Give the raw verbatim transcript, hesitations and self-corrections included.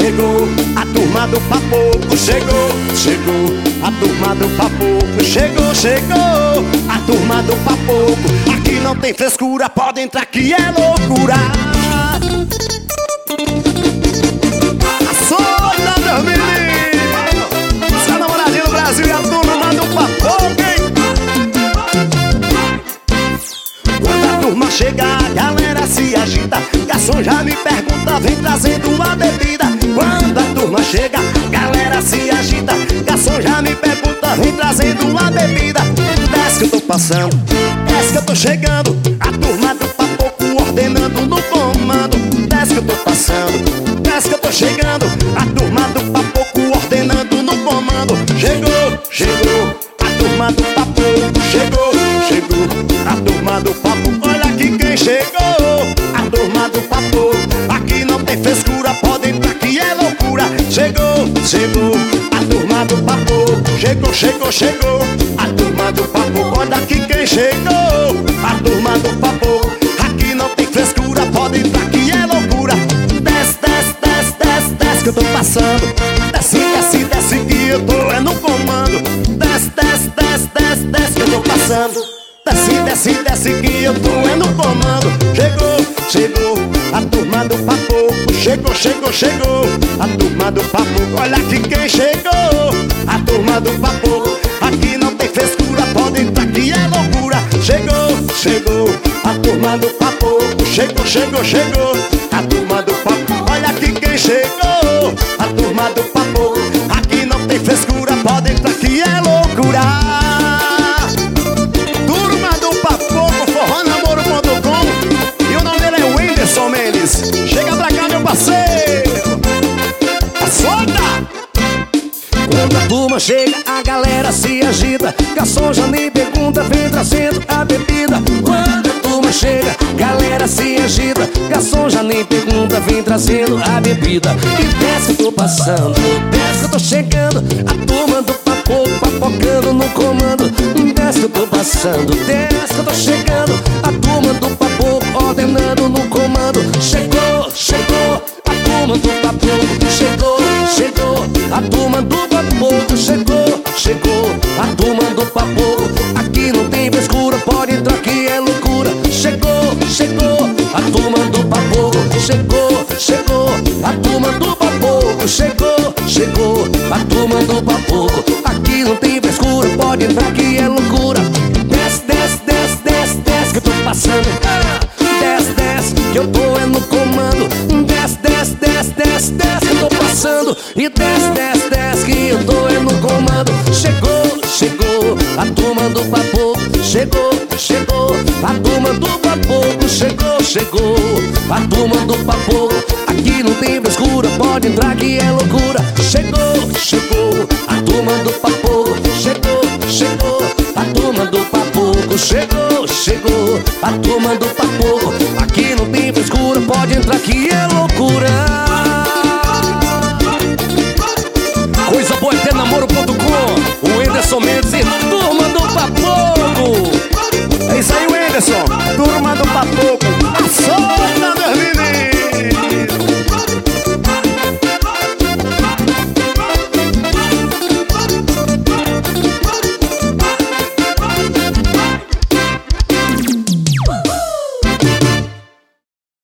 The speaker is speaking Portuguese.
chegou, a turma do Papoco. Chegou, chegou, a turma do Papoco. Chegou, chegou, a turma do Papoco. Aqui não tem frescura, pode entrar que é loucura. Açoita, meu menino, seu namoradinho do Brasil e a turma do Papoco, hein? Quando a turma chega, a galera se agita. Garçom já me pergunta, vem trazendo uma bebida. Quando a turma chega, a galera se agita. Garçom já me pergunta, vem trazendo uma bebida. Desce que eu tô passando, desce que eu tô chegando. A turma do Papoco ordenando no comando. Desce que eu tô passando, desce que eu tô chegando. A turma do Papoco ordenando no comando. Chegou, chegou, a turma do Papoco. Chegou, chegou, a turma do Papoco. Olha aqui quem chegou, a turma do Papoco. Aqui não tem frescura, pode entrar que é loucura. Chegou, chegou, a turma do Papoco. Chegou, chegou, chegou, a turma do Papoco. Olha aqui quem chegou, a turma do Papoco. Aqui não tem frescura, pode entrar que é loucura. Desce, desce, desce, desce, desce que eu tô passando. Desce, desce, desce que eu tô é no comando. Desce, desce, desce, desce, desce que eu tô passando. Desce, desce, desce que eu tô é no comando. Chegou, chegou, a turma do Papoco. Chegou, chegou, chegou, a turma do Papoco. Olha aqui quem chegou, a turma do Papoco. Aqui não tem frescura, pode entrar que é loucura. Chegou, chegou, a turma do Papoco. Chegou, chegou, chegou, a turma do Papoco. Olha aqui quem chegou, a turma do Papoco. Aqui não tem frescura, pode entrar que é loucura. Chega pra cá, meu parceiro, açoita! Quando a turma chega, a galera se agita. Garçom já me pergunta, vem trazendo a bebida. Quando a turma chega, galera se agita. Garçom já nem pergunta, vem trazendo a bebida. E desce que eu tô passando, desce que eu tô chegando. A turma do Papoco, papocando no comando. Desce que eu tô passando, desce que eu tô chegando. A turma do Papoco ordenando no comando. Chegou, chegou, a turma do Papoco. Chegou, chegou, a turma do Papoco. Chegou, chegou, a turma do Papoco. Aqui não tem frescura, pode entrar que é loucura. Chegou, chegou, a turma do Papoco. Chegou, chegou, a turma do Papoco. Chegou, chegou, a turma do Papoco. Aqui não tem frescura, pode entrar que é loucura. Desce, desce, desce, desce, desce que eu tô passando. Desce, desce, que eu tô é no comando. Desce, desce, desce, desce, desce que eu tô passando. E desce, desce, desce que eu tô é no comando. Chegou, chegou, a turma do Papoco. Chegou, chegou, a turma do Papoco. Chegou, chegou, a turma do Papoco. Aqui não tem frescura, pode entrar que é loucura. Chegou, chegou, a turma do Papoco. Chegou, chegou, a turma do Papoco. Chegou, chegou, a turma do Papoco.